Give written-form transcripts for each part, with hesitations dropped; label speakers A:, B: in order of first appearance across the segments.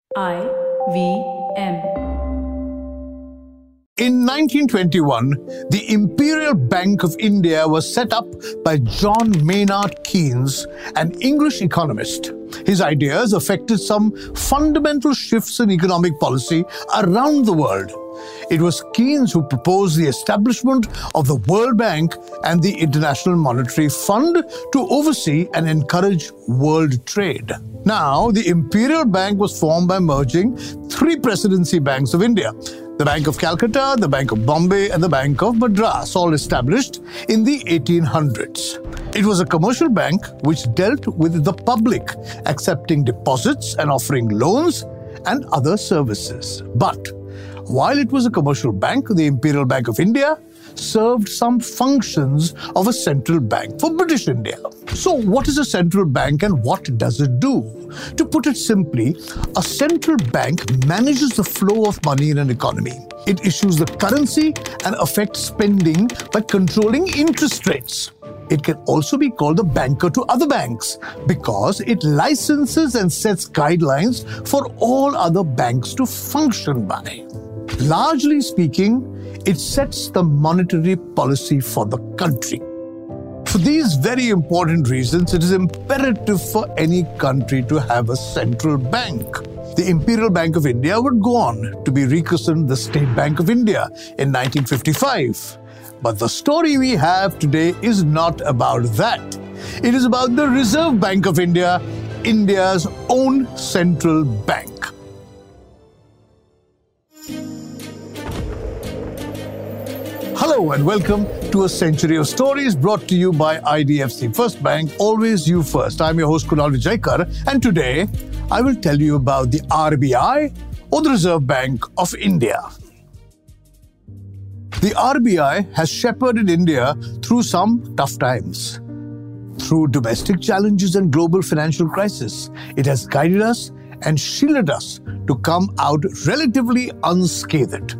A: IVM.
B: In 1921, the Imperial Bank of India was set up by John Maynard Keynes, an English economist. His ideas affected some fundamental shifts in economic policy around the world. It was Keynes who proposed the establishment of the World Bank and the International Monetary Fund to oversee and encourage world trade. Now, the Imperial Bank was formed by merging three presidency banks of India: the Bank of Calcutta, the Bank of Bombay, and the Bank of Madras, all established in the 1800s. It was a commercial bank which dealt with the public, accepting deposits and offering loans and other services. But while it was a commercial bank, the Imperial Bank of India served some functions of a central bank for British India. So what is a central bank and what does it do? To put it simply, a central bank manages the flow of money in an economy. It issues the currency and affects spending by controlling interest rates. It can also be called the banker to other banks because it licenses and sets guidelines for all other banks to function by. Largely speaking, it sets the monetary policy for the country. For these very important reasons, it is imperative for any country to have a central bank. The Imperial Bank of India would go on to be rechristened the State Bank of India in 1955. But the story we have today is not about that. It is about the Reserve Bank of India, India's own central bank. Hello and welcome to A Century of Stories, brought to you by IDFC First Bank, always you first. I'm your host Kunal Vijaykar, and today I will tell you about the RBI, or the Reserve Bank of India. The RBI has shepherded India through some tough times. Through domestic challenges and global financial crisis, it has guided us and shielded us to come out relatively unscathed.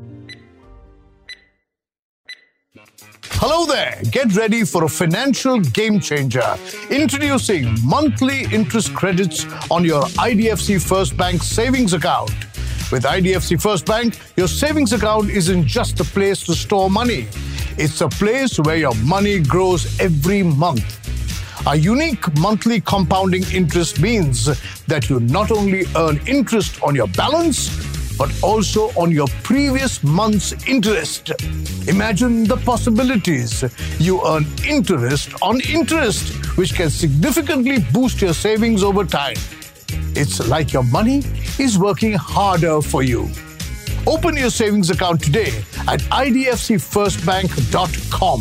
B: Hello there! Get ready for a financial game changer. Introducing monthly interest credits on your IDFC First Bank savings account. With IDFC First Bank, your savings account isn't just a place to store money. It's a place where your money grows every month. A unique monthly compounding interest means that you not only earn interest on your balance, but also on your previous month's interest. Imagine the possibilities. You earn interest on interest, which can significantly boost your savings over time. It's like your money is working harder for you. Open your savings account today at idfcfirstbank.com.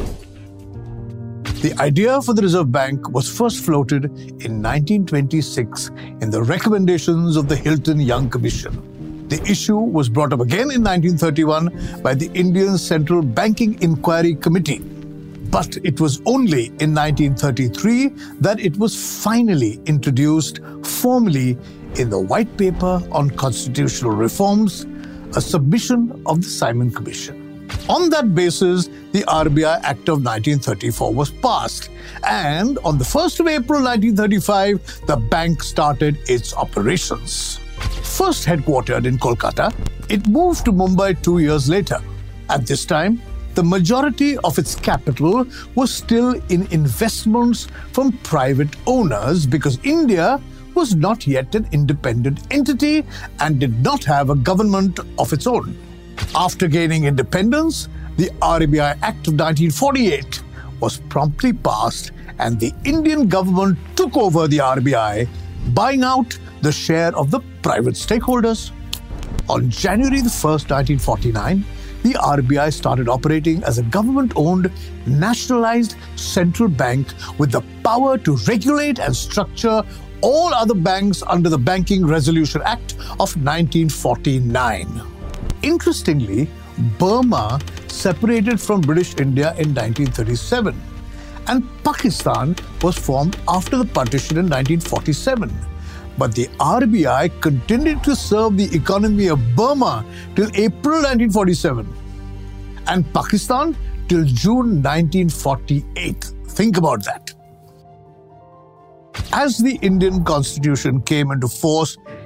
B: The idea for the Reserve Bank was first floated in 1926 in the recommendations of the Hilton Young Commission. The issue was brought up again in 1931 by the Indian Central Banking Inquiry Committee. But it was only in 1933 that it was finally introduced formally in the White Paper on Constitutional Reforms, a submission of the Simon Commission. On that basis, the RBI Act of 1934 was passed, and on the 1st of April 1935, the bank started its operations. First headquartered in Kolkata, it moved to Mumbai 2 years later. At this time, the majority of its capital was still in investments from private owners because India was not yet an independent entity and did not have a government of its own. After gaining independence, the RBI Act of 1948 was promptly passed and the Indian government took over the RBI, buying out the share of the private stakeholders. On January 1st, 1949, the RBI started operating as a government-owned, nationalized central bank with the power to regulate and structure all other banks under the Banking Resolution Act of 1949. Interestingly, Burma separated from British India in 1937, and Pakistan was formed after the partition in 1947. But the RBI continued to serve the economy of Burma till April 1947 and Pakistan till June 1948. Think about that. As the Indian Constitution came into force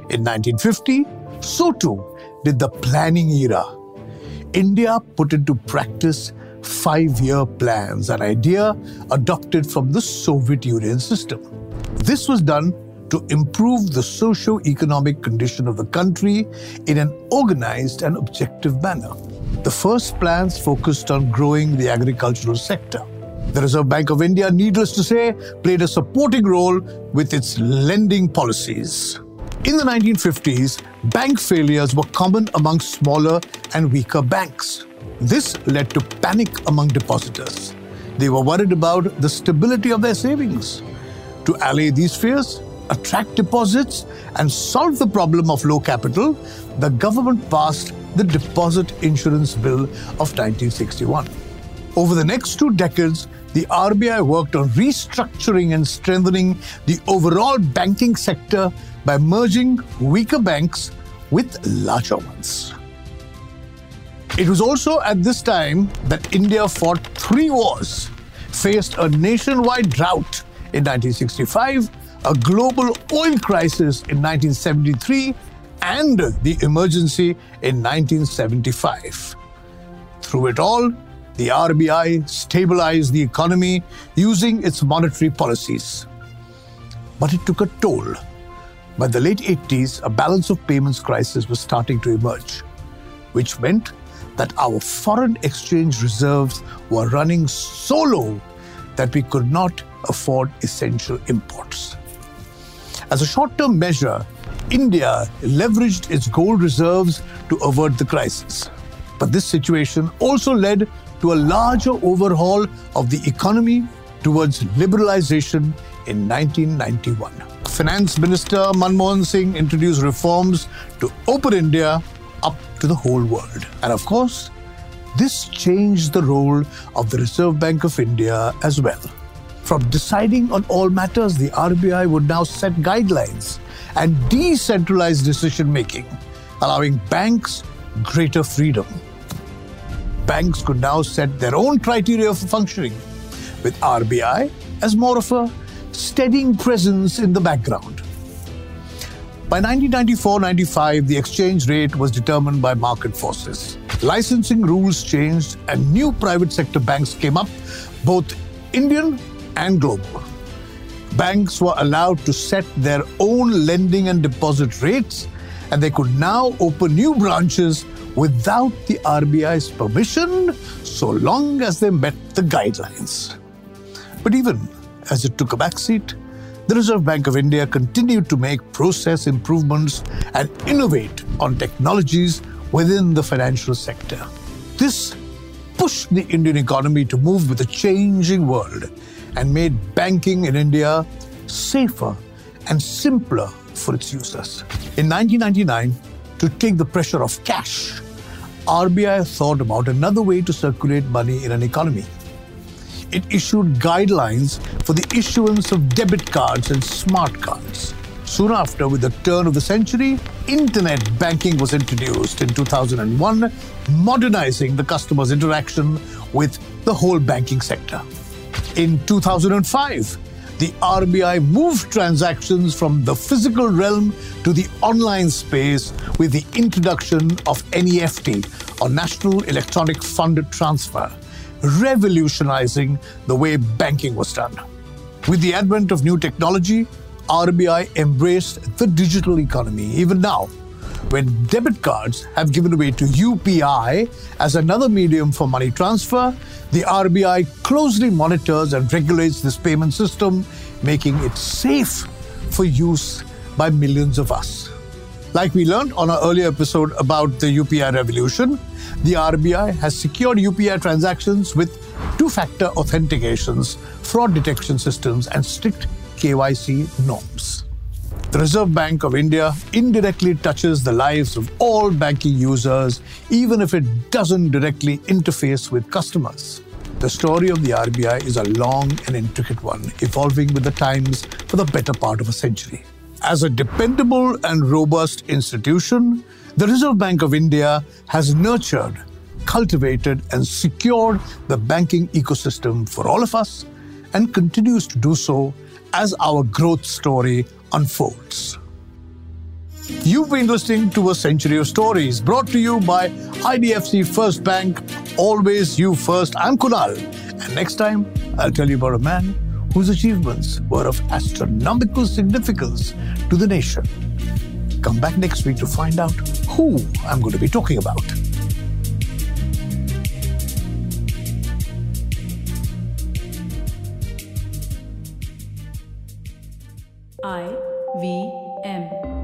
B: In 1950, so too did the planning era. India put into practice 5-year plans, an idea adopted from the Soviet Union system. This was done to improve the socio-economic condition of the country in an organized and objective manner. The first plans focused on growing the agricultural sector. The Reserve Bank of India, needless to say, played a supporting role with its lending policies. In the 1950s, bank failures were common among smaller and weaker banks. This led to panic among depositors. They were worried about the stability of their savings. To allay these fears, attract deposits, and solve the problem of low capital, the government passed the Deposit Insurance Bill of 1961. Over the next 2 decades, the RBI worked on restructuring and strengthening the overall banking sector by merging weaker banks with larger ones. It was also at this time that India fought 3 wars, faced a nationwide drought in 1965, a global oil crisis in 1973, and the emergency in 1975. Through it all, the RBI stabilized the economy using its monetary policies. But it took a toll. By the late 80s, a balance of payments crisis was starting to emerge, which meant that our foreign exchange reserves were running so low that we could not afford essential imports. As a short-term measure, India leveraged its gold reserves to avert the crisis. But this situation also led to a larger overhaul of the economy towards liberalization in 1991. Finance Minister Manmohan Singh introduced reforms to open India up to the whole world. And of course, this changed the role of the Reserve Bank of India as well. From deciding on all matters, the RBI would now set guidelines and decentralize decision-making, allowing banks greater freedom. Banks could now set their own criteria for functioning, with RBI as more of a steadying presence in the background. By 1994-95, the exchange rate was determined by market forces. Licensing rules changed and new private sector banks came up, both Indian and global. Banks were allowed to set their own lending and deposit rates, and they could now open new branches without the RBI's permission, so long as they met the guidelines. But even as it took a backseat, the Reserve Bank of India continued to make process improvements and innovate on technologies within the financial sector. This pushed the Indian economy to move with a changing world and made banking in India safer and simpler for its users. In 1999, to take the pressure off cash, RBI thought about another way to circulate money in an economy. It issued guidelines for the issuance of debit cards and smart cards. Soon after, with the turn of the century, internet banking was introduced in 2001, modernizing the customer's interaction with the whole banking sector. In 2005, the RBI moved transactions from the physical realm to the online space with the introduction of NEFT, or National Electronic Fund Transfer, revolutionizing the way banking was done. With the advent of new technology, RBI embraced the digital economy. Even now, when debit cards have given way to UPI as another medium for money transfer, the RBI closely monitors and regulates this payment system, making it safe for use by millions of us. Like we learned on our earlier episode about the UPI revolution, the RBI has secured UPI transactions with two-factor authentications, fraud detection systems, and strict KYC norms. The Reserve Bank of India indirectly touches the lives of all banking users, even if it doesn't directly interface with customers. The story of the RBI is a long and intricate one, evolving with the times for the better part of a century. As a dependable and robust institution, the Reserve Bank of India has nurtured, cultivated, and secured the banking ecosystem for all of us and continues to do so as our growth story unfolds. You've been listening to A Century of Stories, brought to you by IDFC First Bank. Always you first. I'm Kunal. And next time, I'll tell you about a man whose achievements were of astronomical significance to the nation. Come back next week to find out who I'm going to be talking about.
A: IVM